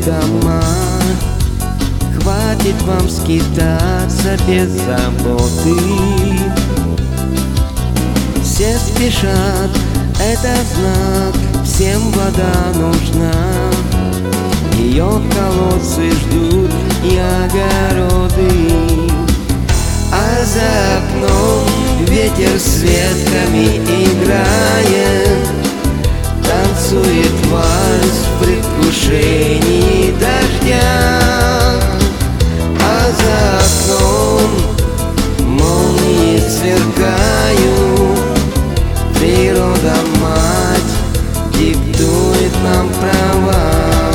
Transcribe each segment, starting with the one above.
дома. Хватит вам скитаться без заботы. Все спешат, это знак, всем вода нужна. Ее колодцы ждут и огороды. А за окном ветер с ветками играет, танцует вальс в предвкушении дождя. А за окном молнии сверкают, природа мать диктует нам права.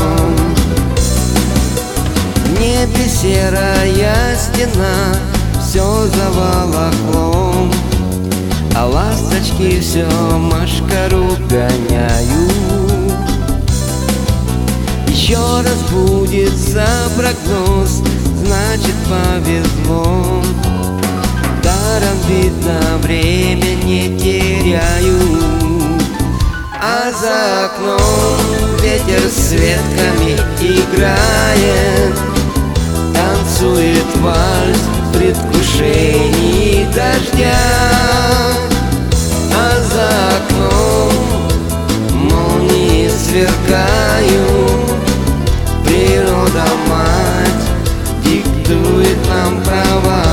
В небе серая стена, все заволокло, а ласточки все машкару гоняют. Еще раз будет за прогноз, значит повезло. Даром видно, время не теряю. А за окном ветер с ветками играет, танцует вальс в предвкушении дождя. А за окном молнии сверкают, природа мать диктует нам права.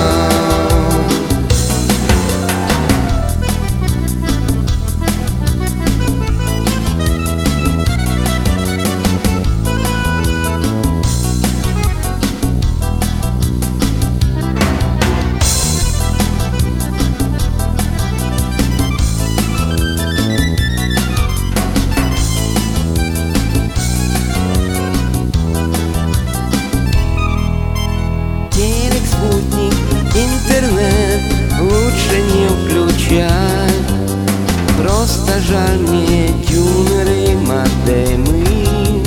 Спутник, интернет лучше не включать. Просто жаль мне тюнеры, модемы.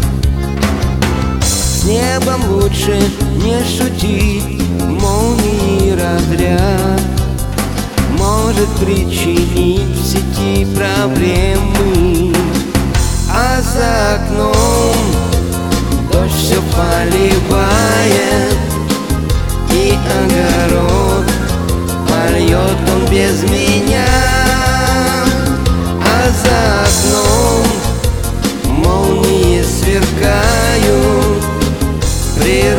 С небом лучше не шутить, молнии разряд может причинить в сети проблемы. А за окном дождь все поливает, и огород польет он без меня. А за окном молнии сверкают, природа